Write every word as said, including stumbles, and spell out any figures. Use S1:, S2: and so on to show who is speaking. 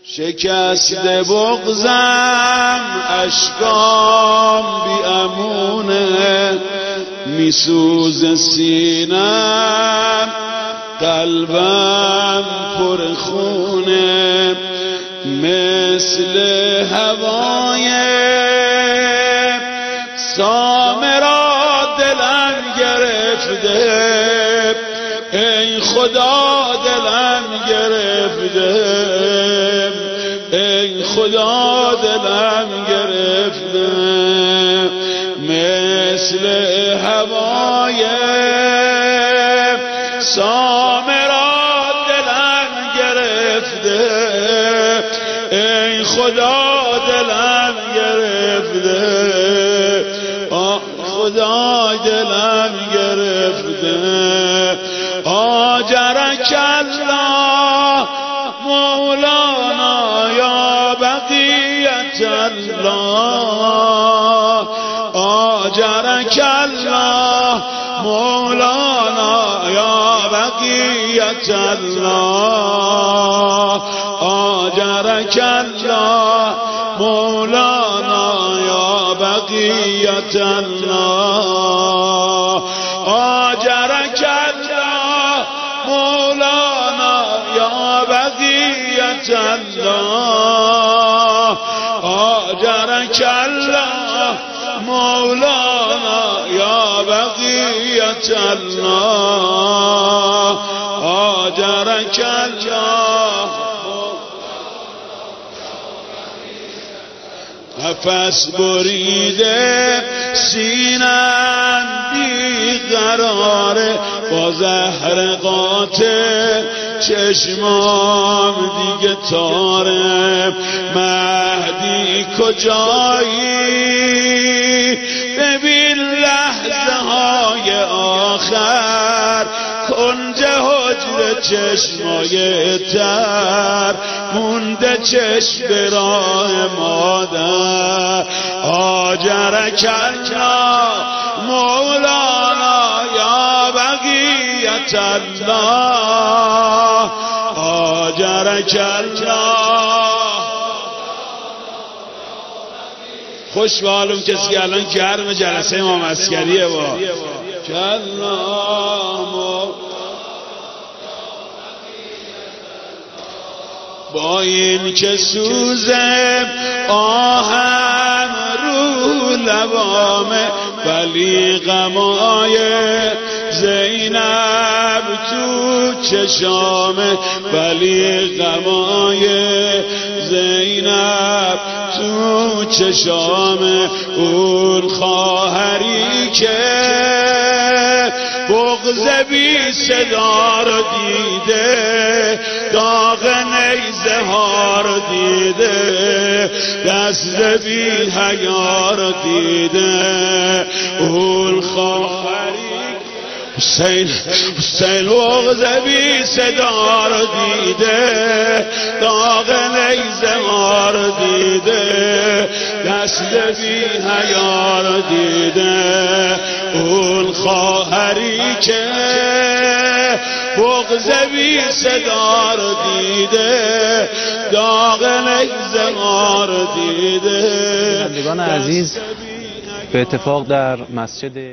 S1: شکسته بغضم اشکام بی امونه، میسوز سینم قلبم پر خونه، مثل هوای سامرا دلم گرفته، ای خدا دلم گرفته، ای خدا دلم گرفته، مثل هوای سامرا دلم گرفته، ای خدا دلم گرفته، آه خدا دلم گرفته. آجرک الله مولانا یا بقیت الله، آجرک الله مولانا یا بقیت الله، آجرک الله مولانا یا بقیت الله، آجرک الله مولانا یا بقیت الله، آجرک الله مولانا یا بقیت الله، آجرک الله. نفس بریده سینم بیقراره، با زهر قاتل چشمام دیگه تاره. مهدی کجایی ببین لحظه های آخر، کنج حجر چشمای تر مونده چشم راه مادر. آجرک الله مولانا یا بقیت الله، آجرک الله. خوش به حالم کسی که الان گرم جلسه امام عسکریه با کلام با این که سوزم آهم رو لبامه، ولی غمای زینب تو چشامه، ولی غمای زینب تو چشامه. اون خواهری که بغض بی صدا رو دیده، داغ نیزه ها رو دیده، دست بی حیا رو دیده. اون خواهری حسین حسین بغض بی صدا رو دیده، داغ نیزه ها رو دیده، دست بی حیا رو دیده. اون خواهری که بغض بی صدا رو دیده، داغ نیزه ها رو دیده.
S2: بندگان عزیز، به اتفاق در مسجد